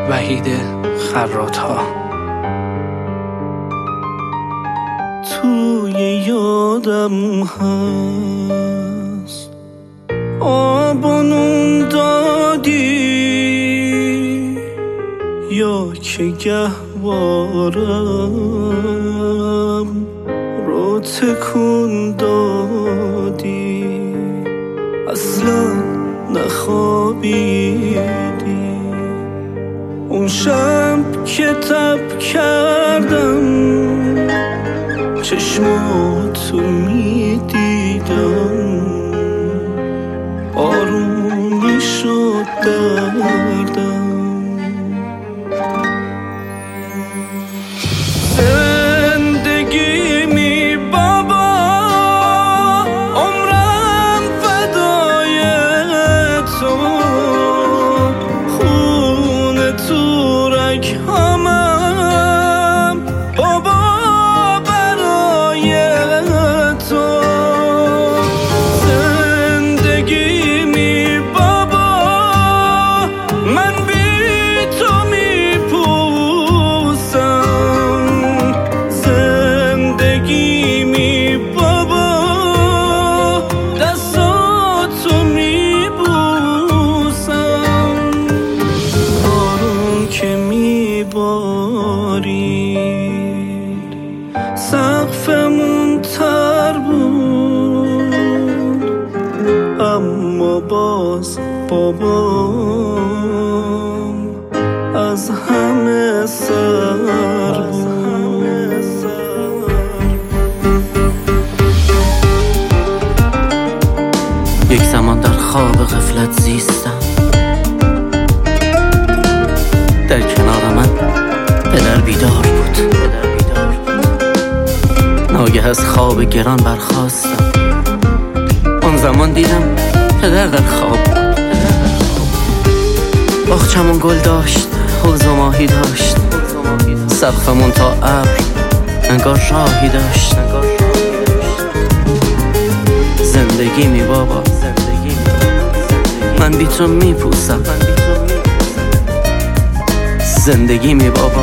وحید خراط‌ها. توی یادم هست آب و نون دادی، یا که گهوارم رو تکون دادی، اصلا نخوابیدی. اون شب که تب کردم چشماتو میدیدم، آروم میشد دردم. زندگی می بابا، عمرم فدای تو، خون تو رگ‌هامم بابا برای تو. زندگی می بابا، من بی تو میپوسم. زندگی می بابا، دستاتو میبوسم. بارون که میبارید سقفمون تر بود، اما باز بابام از همه سر بود. یک زمان در خواب غفلت زیستم، در کنار من پدر بیدار بود. ناگه از خواب گران برخاستم، آن زمان دیدم پدر در خواب. باغچمون گل داشت، حوض و ماهی داشت، سقفمون تا ابر انگار راهی داشت. زندگی می بابا، من بی تو میپوسم. زندگی می بابا،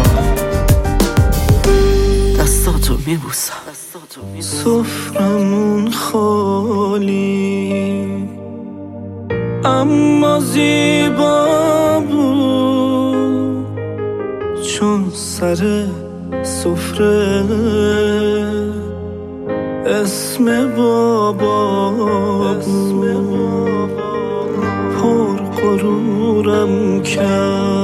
دستاتو میبوسم. سفرمون خالی اما زیبا بود، چون سر سفره اسم بابا بود. پر غرورم کرد